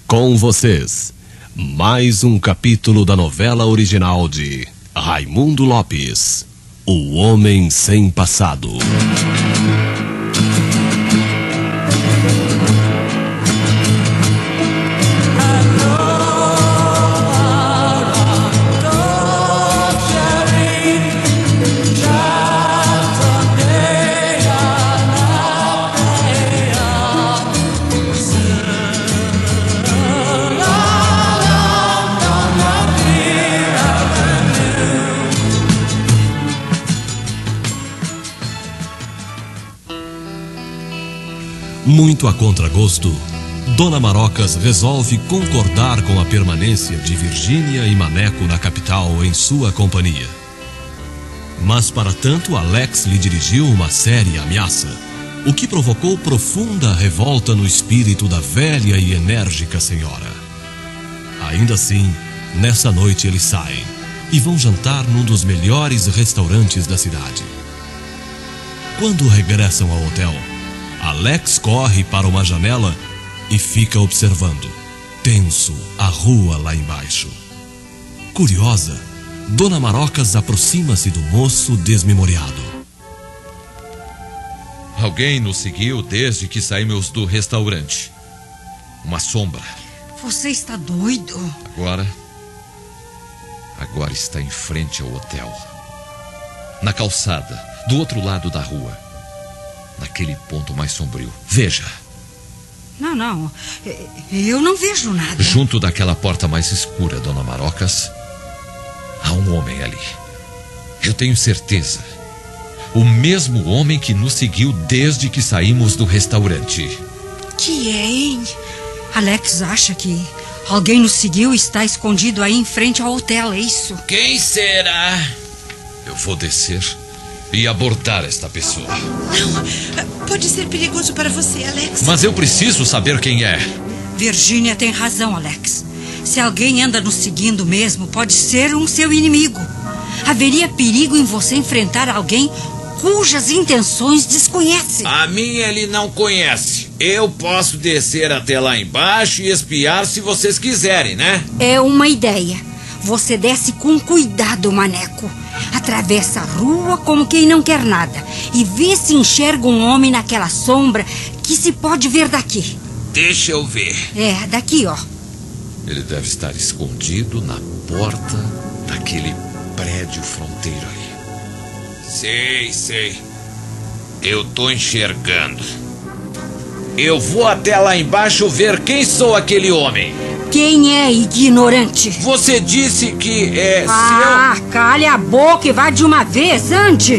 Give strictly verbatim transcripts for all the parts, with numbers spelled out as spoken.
Com vocês, mais um capítulo da novela original de Raimundo Lopes, O Homem Sem Passado. Muito a contragosto, Dona Marocas resolve concordar com a permanência de Virgínia e Maneco na capital em sua companhia. Mas para tanto, Alex lhe dirigiu uma séria ameaça, o que provocou profunda revolta no espírito da velha e enérgica senhora. Ainda assim, nessa noite eles saem e vão jantar num dos melhores restaurantes da cidade. Quando regressam ao hotel, Alex corre para uma janela e fica observando, tenso, a rua lá embaixo. Curiosa, Dona Marocas aproxima-se do moço desmemoriado. Alguém nos seguiu desde que saímos do restaurante. Uma sombra. Você está doido? Agora... Agora está em frente ao hotel. Na calçada, do outro lado da rua. Naquele ponto mais sombrio. Veja. Não, não. Eu não vejo nada. Junto daquela porta mais escura, Dona Marocas, há um homem ali. Eu tenho certeza. O mesmo homem que nos seguiu desde que saímos do restaurante. Que é, hein? Alex acha que alguém nos seguiu e está escondido aí em frente ao hotel, é isso? Quem será? Eu vou descer e abordar esta pessoa. Não, pode ser perigoso para você, Alex. Mas eu preciso saber quem é. Virgínia tem razão, Alex. Se alguém anda nos seguindo mesmo, pode ser um seu inimigo. Haveria perigo em você enfrentar alguém cujas intenções desconhece. A mim ele não conhece. Eu posso descer até lá embaixo e espiar se vocês quiserem, né? É uma ideia. Você desce com cuidado, Maneco. Atravessa a rua como quem não quer nada e vê se enxerga um homem naquela sombra que se pode ver daqui. Deixa eu ver. É, daqui, ó. Ele deve estar escondido na porta daquele prédio fronteiro ali. Sei, sei. Eu tô enxergando. Eu vou até lá embaixo ver quem sou aquele homem. Quem é, ignorante? Você disse que é... Ah, se eu... cale a boca e vá de uma vez, ande.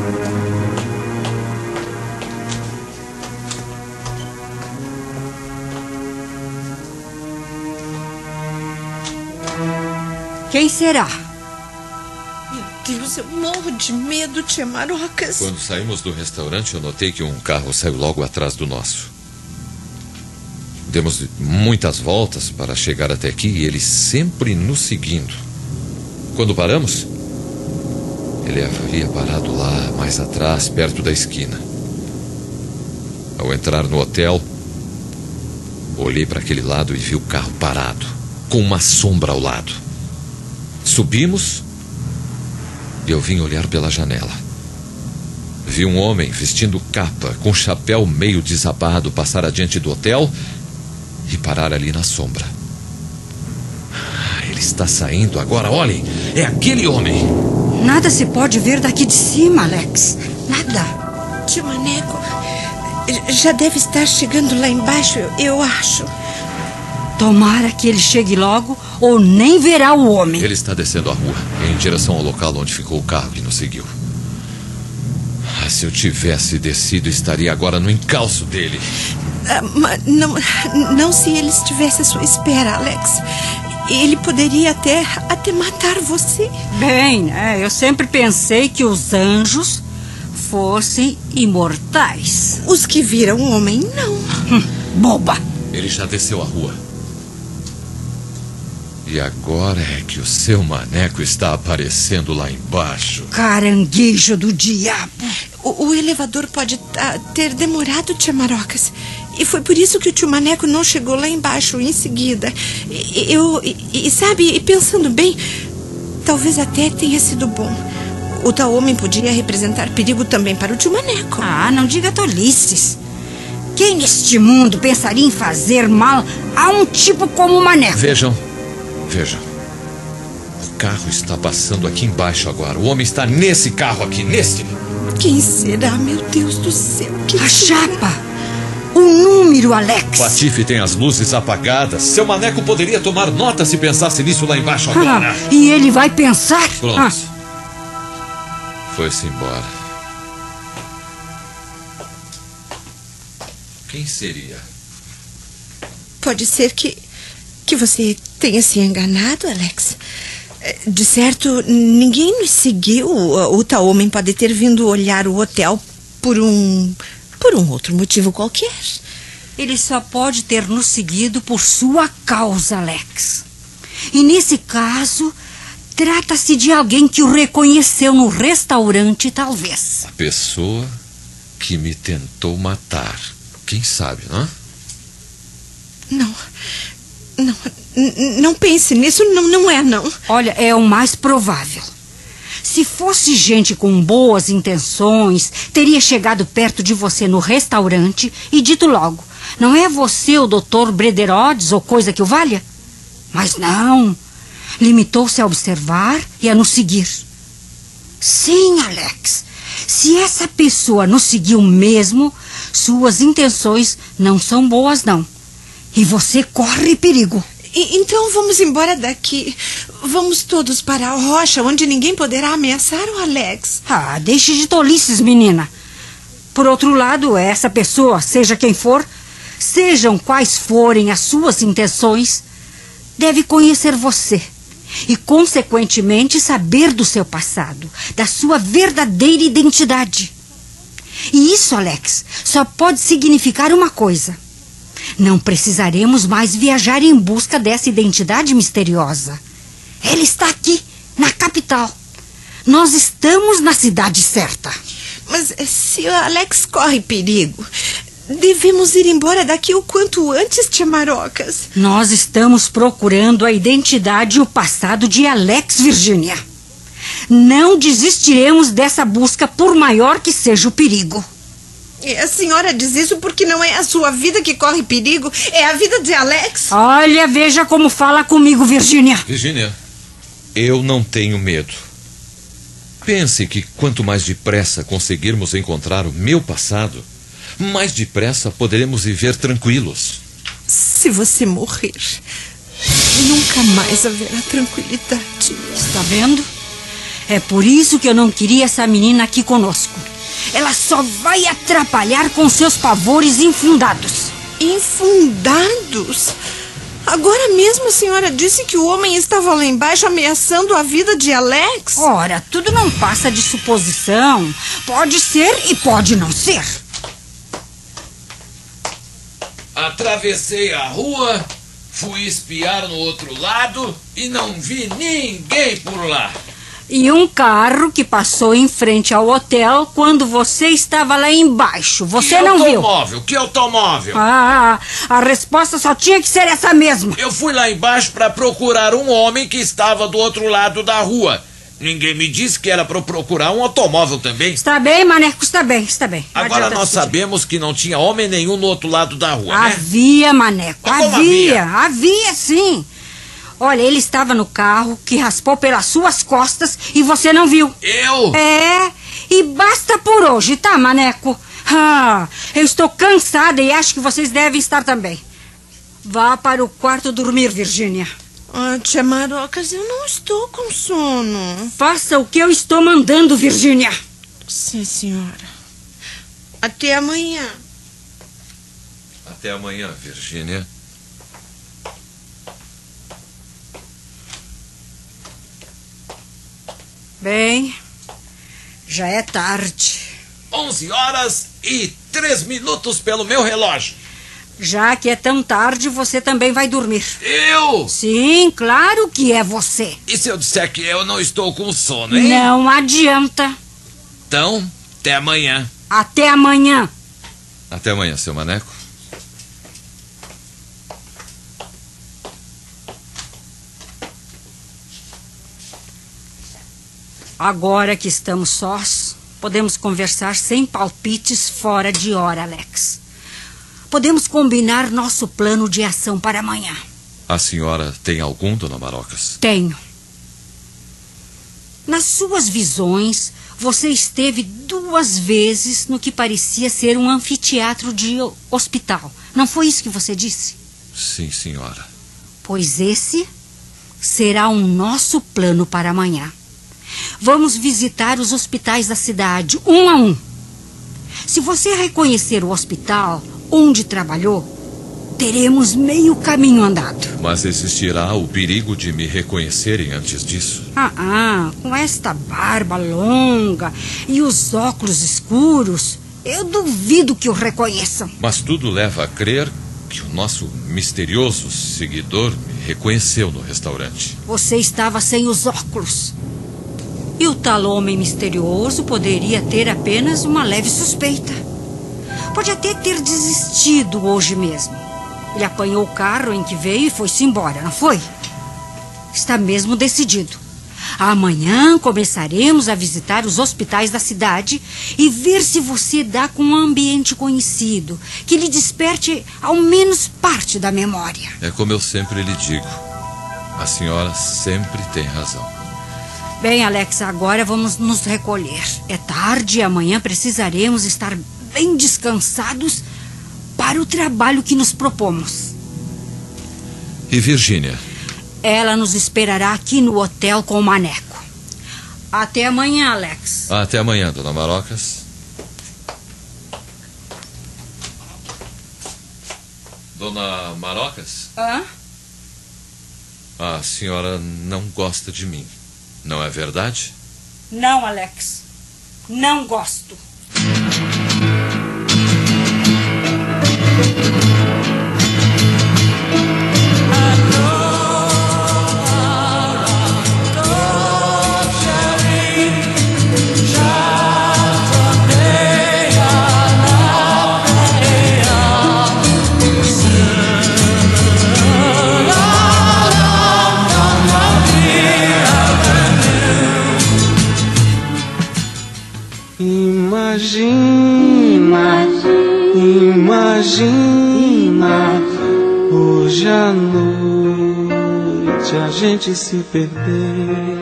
Quem será? Meu Deus, eu morro de medo, tia Marocas. Quando saímos do restaurante, eu notei que um carro saiu logo atrás do nosso. Demos muitas voltas para chegar até aqui e ele sempre nos seguindo. Quando paramos, ele havia parado lá mais atrás, perto da esquina. Ao entrar no hotel, olhei para aquele lado e vi o carro parado, com uma sombra ao lado. Subimos e eu vim olhar pela janela. Vi um homem vestindo capa, com chapéu meio desabado, passar adiante do hotel e parar ali na sombra. Ele está saindo agora, olhem, é aquele homem. Nada se pode ver daqui de cima, Alex. Nada. Tio Maneco já deve estar chegando lá embaixo, eu, eu acho. Tomara que ele chegue logo ou nem verá o homem. Ele está descendo a rua, em direção ao local onde ficou o carro que nos seguiu. Ah, se eu tivesse descido, estaria agora no encalço dele. Ah, mas não, não se ele estivesse à sua espera, Alex. Ele poderia até, até matar você. Bem, né? Eu sempre pensei que os anjos fossem imortais. Os que viram o homem, não. Hum, boba. Ele já desceu a rua. E agora é que o seu Maneco está aparecendo lá embaixo. Caranguejo do diabo. O, o elevador pode uh, ter demorado, tia Marocas. E foi por isso que o tio Maneco não chegou lá embaixo em seguida. E, eu, e, e sabe, e pensando bem, talvez até tenha sido bom. O tal homem podia representar perigo também para o tio Maneco. Ah, não diga tolices. Quem neste mundo pensaria em fazer mal a um tipo como o Maneco? Vejam, vejam. O carro está passando aqui embaixo agora. O homem está nesse carro aqui, nesse. Quem será, meu Deus do céu? Quem A será? chapa. O número, Alex. Patife tem as luzes apagadas. Seu Maneco poderia tomar nota se pensasse nisso lá embaixo agora. Ah, e ele vai pensar. Pronto. Ah, Foi-se embora. Quem seria? Pode ser que, que você tenha se enganado, Alex. De certo, ninguém nos seguiu. O, o tal homem pode ter vindo olhar o hotel por um... por um outro motivo qualquer. ele só pode ter nos seguido por sua causa, Alex. E nesse caso, trata-se de alguém que o reconheceu no restaurante, talvez. A pessoa que me tentou matar. Quem sabe, não? Não. Não, n- não pense nisso, não, não é, não. Olha, é o mais provável. Se fosse gente com boas intenções, teria chegado perto de você no restaurante e dito logo: não é você o doutor Brederodes ou coisa que o valha? Mas não. Limitou-se a observar e a nos seguir. Sim, Alex. Se essa pessoa nos seguiu mesmo, suas intenções não são boas, não. E você corre perigo. E, então vamos embora daqui. Vamos todos para a rocha, onde ninguém poderá ameaçar o Alex. Ah, deixe de tolices, menina. Por outro lado, essa pessoa, seja quem for, sejam quais forem as suas intenções, deve conhecer você e, consequentemente, saber do seu passado, da sua verdadeira identidade. E isso, Alex, só pode significar uma coisa: não precisaremos mais viajar em busca dessa identidade misteriosa. Ela está aqui, na capital. Nós estamos na cidade certa. Mas se o Alex corre perigo, devemos ir embora daqui o quanto antes, tia Marocas. Nós estamos procurando a identidade e o passado de Alex, Virgínia. Não desistiremos dessa busca, por maior que seja o perigo. E a senhora diz isso porque não é a sua vida que corre perigo, é a vida de Alex. Olha, veja como fala comigo, Virgínia. Virgínia, eu não tenho medo. Pense que quanto mais depressa conseguirmos encontrar o meu passado, mais depressa poderemos viver tranquilos. Se você morrer, nunca mais haverá tranquilidade. Está vendo? É por isso que eu não queria essa menina aqui conosco. Ela só vai atrapalhar com seus pavores infundados. Infundados? Agora mesmo a senhora disse que o homem estava lá embaixo ameaçando a vida de Alex? Ora, tudo não passa de suposição. Pode ser e pode não ser. Atravessei a rua, fui espiar no outro lado e não vi ninguém por lá. E um carro que passou em frente ao hotel quando você estava lá embaixo. Você que não viu? automóvel? Que automóvel? Ah, a resposta só tinha que ser essa mesmo. Eu fui lá embaixo para procurar um homem que estava do outro lado da rua. Ninguém me disse que era para procurar um automóvel também. Está bem, Maneco, está bem, está bem. Não Agora adianta nós discutir. sabemos que não tinha homem nenhum no outro lado da rua, né? Havia, Maneco, Mas como havia, havia sim. Olha, ele estava no carro que raspou pelas suas costas e você não viu. Eu? É, e basta por hoje, tá, Maneco? Ah, eu estou cansada e acho que vocês devem estar também. Vá para o quarto dormir, Virgínia. Ah, tia Marocas, eu não estou com sono. Faça o que eu estou mandando, Virgínia. Sim, senhora. Até amanhã. Até amanhã, Virgínia. Bem, já é tarde. onze horas e três minutos pelo meu relógio. Já que é tão tarde, você também vai dormir. Eu? Sim, claro que é você. E se eu disser que eu não estou com sono, hein? Não adianta. Então, até amanhã. Até amanhã. Até amanhã, seu Maneco. Agora que estamos sós, podemos conversar sem palpites fora de hora, Alex. Podemos combinar nosso plano de ação para amanhã. A senhora tem algum, dona Marocas? Tenho. Nas suas visões, você esteve duas vezes no que parecia ser um anfiteatro de hospital. Não foi isso que você disse? Sim, senhora. Pois esse será o nosso plano para amanhã. Vamos visitar os hospitais da cidade, um a um. Se você reconhecer o hospital onde trabalhou, teremos meio caminho andado. Mas existirá o perigo de me reconhecerem antes disso? Ah, ah, com esta barba longa e os óculos escuros, eu duvido que o reconheçam. Mas tudo leva a crer que o nosso misterioso seguidor me reconheceu no restaurante. Você estava sem os óculos. E o tal homem misterioso poderia ter apenas uma leve suspeita. Pode até ter desistido hoje mesmo. Ele apanhou o carro em que veio e foi-se embora, não foi? Está mesmo decidido. Amanhã começaremos a visitar os hospitais da cidade e ver se você dá com um ambiente conhecido, que lhe desperte ao menos parte da memória. É como eu sempre lhe digo. A senhora sempre tem razão. Bem, Alex, agora vamos nos recolher. É tarde e amanhã precisaremos estar bem descansados para o trabalho que nos propomos. E Virgínia? Ela nos esperará aqui no hotel com o Maneco. Até amanhã, Alex. Até amanhã, dona Marocas. Dona Marocas? Hã? A senhora não gosta de mim, não é verdade? Não, Alex. Não gosto. Imagina, imagina, hoje à noite a gente se perder.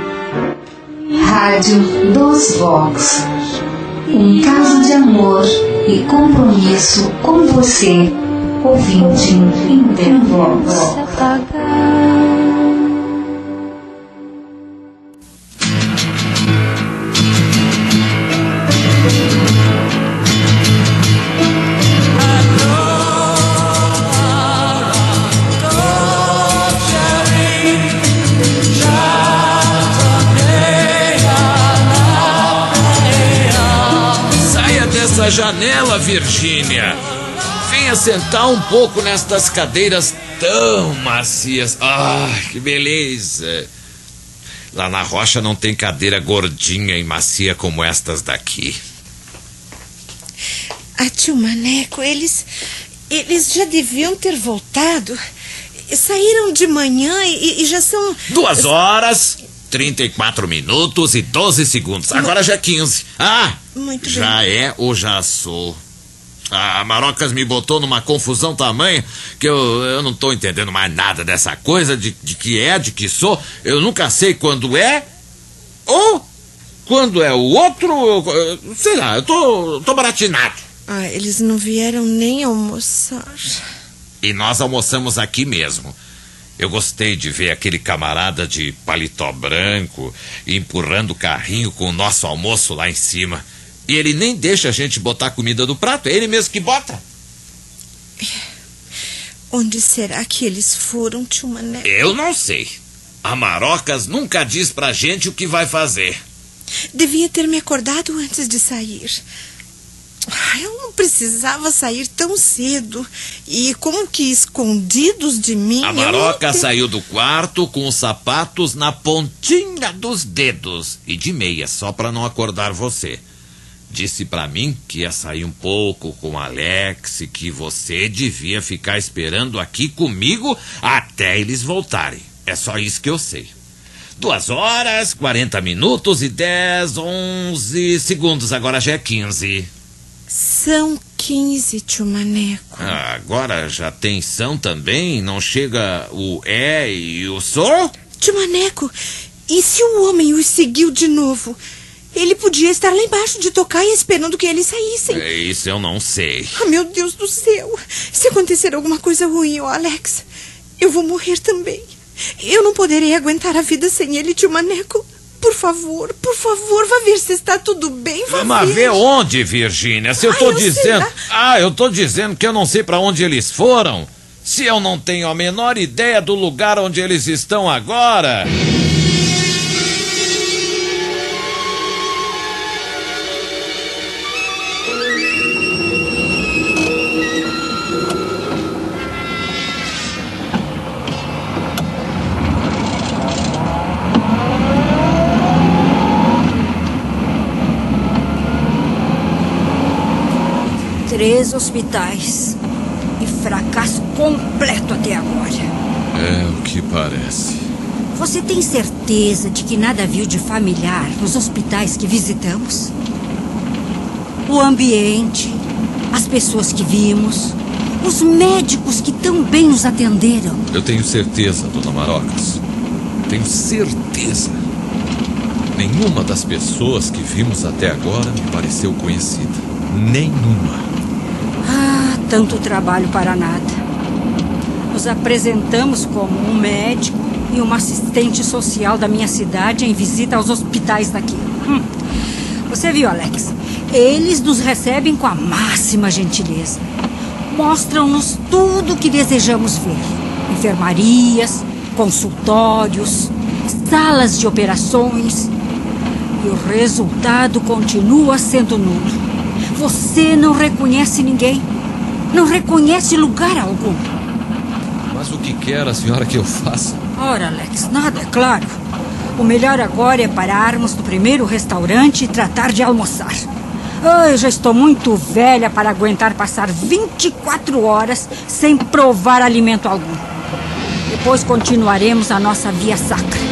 Rádio dos Vox. Um caso de amor e compromisso com você, ouvinte Intervox. Janela, Virgínia. Venha sentar um pouco nestas cadeiras tão macias. Ah, que beleza. Lá na rocha não tem cadeira gordinha e macia como estas daqui. Ah, tio Maneco, eles, eles já deviam ter voltado. Saíram de manhã e, e já são... Duas horas, trinta e quatro minutos e doze segundos. Agora já é quinze. Ah, muito já bem. é ou já sou? A Marocas me botou numa confusão tamanha que eu, eu não tô entendendo mais nada dessa coisa de, de que é, de que sou. Eu nunca sei quando é ou quando é o outro. Eu, sei lá, eu tô, tô baratinado. Ah, eles não vieram nem almoçar. E nós almoçamos aqui mesmo. Eu gostei de ver aquele camarada de paletó branco empurrando o carrinho com o nosso almoço lá em cima. E ele nem deixa a gente botar comida no prato, é ele mesmo que bota. Onde será que eles foram, tio Maneco? Eu não sei. A Marocas nunca diz pra gente o que vai fazer. Devia ter me acordado antes de sair. Eu não precisava sair tão cedo. E como que escondidos de mim... A Maroca saiu do quarto com os sapatos na pontinha dos dedos e de meia, só pra não acordar você. Disse pra mim que ia sair um pouco com Alex e que você devia ficar esperando aqui comigo até eles voltarem. É só isso que eu sei. Duas horas, quarenta minutos e dez, onze segundos. Agora já é quinze. São quinze, tio Maneco. Ah, agora já tem são também? Não chega o é e o sou? Tio Maneco, e se o homem os seguiu de novo? Ele podia estar lá embaixo de tocar e esperando que eles saíssem. É, isso eu não sei. Ah, meu Deus do céu. Se acontecer alguma coisa ruim, ó Alex, eu vou morrer também. Eu não poderei aguentar a vida sem ele, tio Maneco. Por favor, por favor, vá ver se está tudo bem. Vá Mas ver. ver onde, Virgínia? Se eu Ai, tô eu sei dizendo... lá. Ah, eu tô dizendo que eu não sei pra onde eles foram. Se eu não tenho a menor ideia do lugar onde eles estão agora... Três hospitais e fracasso completo até agora. É o que parece. Você tem certeza de que nada viu de familiar nos hospitais que visitamos? O ambiente, as pessoas que vimos, os médicos que tão bem nos atenderam. Eu tenho certeza, dona Marocas. Tenho certeza. Nenhuma das pessoas que vimos até agora me pareceu conhecida. Nenhuma. Ah, tanto trabalho para nada. Nos apresentamos como um médico e uma assistente social da minha cidade em visita aos hospitais daqui. Hum. Você viu, Alex? Eles nos recebem com a máxima gentileza. Mostram-nos tudo o que desejamos ver. Enfermarias, consultórios, salas de operações. E o resultado continua sendo nulo. Você não reconhece ninguém. Não reconhece lugar algum. Mas o que quer a senhora que eu faça? Ora, Alex, nada, é claro. O melhor agora é pararmos no primeiro restaurante e tratar de almoçar. Oh, eu já estou muito velha para aguentar passar vinte e quatro horas sem provar alimento algum. Depois continuaremos a nossa via sacra.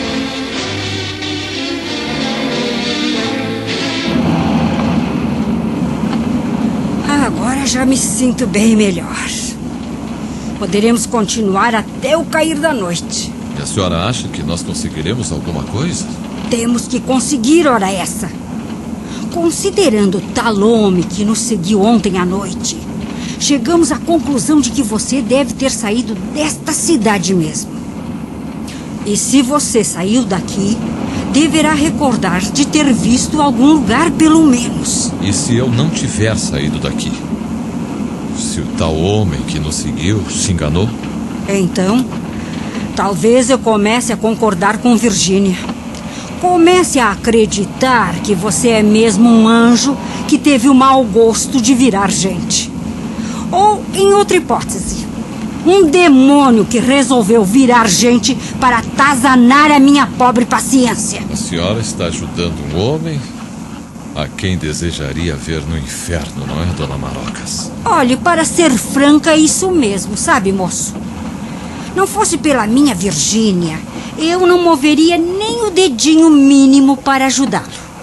Agora já me sinto bem melhor. Poderemos continuar até o cair da noite. E a senhora acha que nós conseguiremos alguma coisa? Temos que conseguir, ora essa. Considerando tal homem que nos seguiu ontem à noite, chegamos à conclusão de que você deve ter saído desta cidade mesmo. E se você saiu daqui, deverá recordar de ter visto algum lugar pelo menos. E se eu não tiver saído daqui? Se o tal homem que nos seguiu se enganou? Então, talvez eu comece a concordar com Virgínia. Comece a acreditar que você é mesmo um anjo que teve o mau gosto de virar gente. Ou, em outra hipótese, um demônio que resolveu virar gente para atazanar a minha pobre paciência. A senhora está ajudando um homem a quem desejaria ver no inferno, não é, dona Marocas? Olhe, para ser franca, é isso mesmo, sabe, moço? Não fosse pela minha Virgínia, eu não moveria nem o dedinho mínimo para ajudá-lo.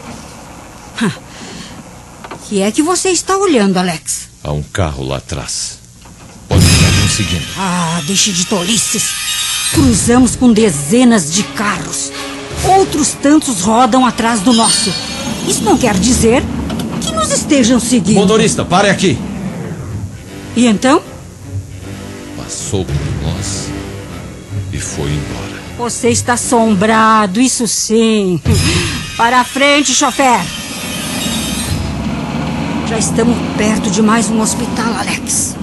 O que é que você está olhando, Alex? Há um carro lá atrás. Pode estar conseguindo. Ah, deixe de tolices. Cruzamos com dezenas de carros. Outros tantos rodam atrás do nosso. Isso não quer dizer que nos estejam seguindo. Motorista, pare aqui. E então? Passou por nós e foi embora. Você está assombrado, isso sim. Para a frente, chofer. Já estamos perto de mais um hospital, Alex.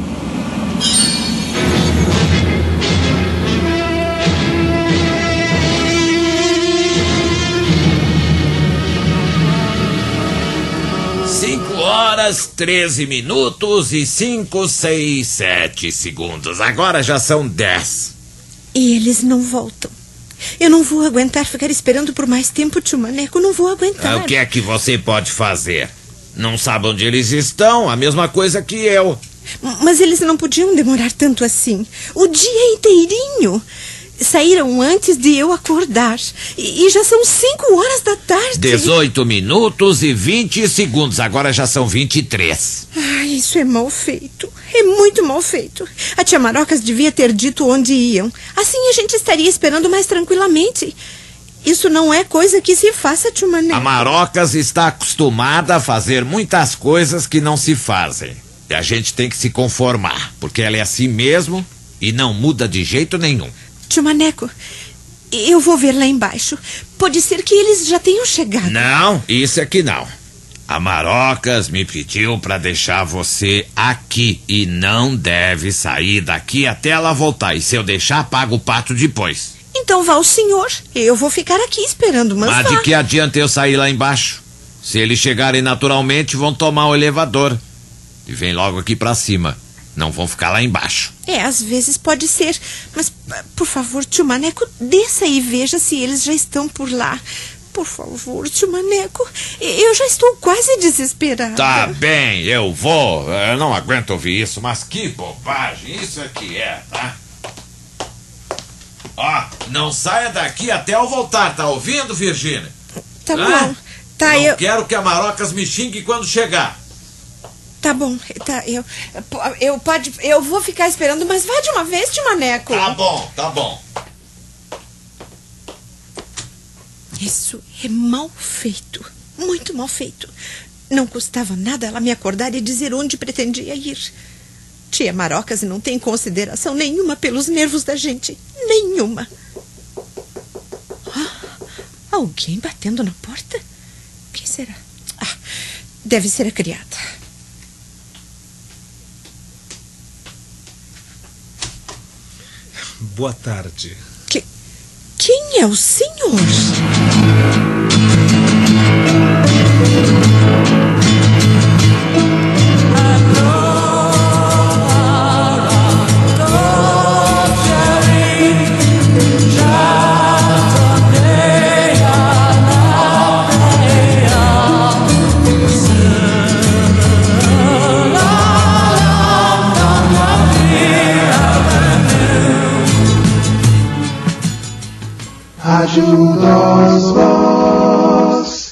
Cinco horas, treze minutos e cinco, seis, sete segundos. Agora já são dez. E eles não voltam. Eu não vou aguentar ficar esperando por mais tempo, tio Maneco. Não vou aguentar. Ah, o que é que você pode fazer? Não sabe onde eles estão? A mesma coisa que eu. Mas eles não podiam demorar tanto assim. O dia inteirinho. saíram antes de eu acordar. E, e já são cinco horas da tarde. dezoito minutos e vinte segundos. Agora já são vinte e três. Ah, isso é mal feito. É muito mal feito. A tia Marocas devia ter dito onde iam. Assim a gente estaria esperando mais tranquilamente. Isso não é coisa que se faça, tio Maneco. A Marocas está acostumada a fazer muitas coisas que não se fazem. E a gente tem que se conformar, porque ela é assim mesmo e não muda de jeito nenhum. Tio Maneco, eu vou ver lá embaixo. Pode ser que eles já tenham chegado. Não, isso é que não. A Marocas me pediu para deixar você aqui e não deve sair daqui até ela voltar. E se eu deixar, paga o pato depois. Então vá o senhor. Eu vou ficar aqui esperando, mas Mas vá. de que adianta eu sair lá embaixo? Se eles chegarem naturalmente, vão tomar o elevador. E vem logo aqui pra cima. Não vão ficar lá embaixo. É, às vezes pode ser. Mas, por favor, tio Maneco, desça e veja se eles já estão por lá. Por favor, tio Maneco. Eu já estou quase desesperada. Tá bem, eu vou. Eu não aguento ouvir isso, mas que bobagem. Isso é que é, tá? Ó, não saia daqui até eu voltar, tá ouvindo, Virgínia? Tá Ah, bom. Tá, não eu... quero que a Marocas me xingue quando chegar. Tá bom, tá, eu... Eu, pode, eu vou ficar esperando, mas vá de uma vez, tio Maneco. Tá bom, tá bom. Isso é mal feito. Muito mal feito. Não custava nada ela me acordar e dizer onde pretendia ir. Tia Marocas não tem consideração nenhuma pelos nervos da gente. Nenhuma. Ah, alguém batendo na porta? Quem será? Ah, deve ser a criada. Boa tarde. Que, quem é o senhor? Rádio Dos Vox.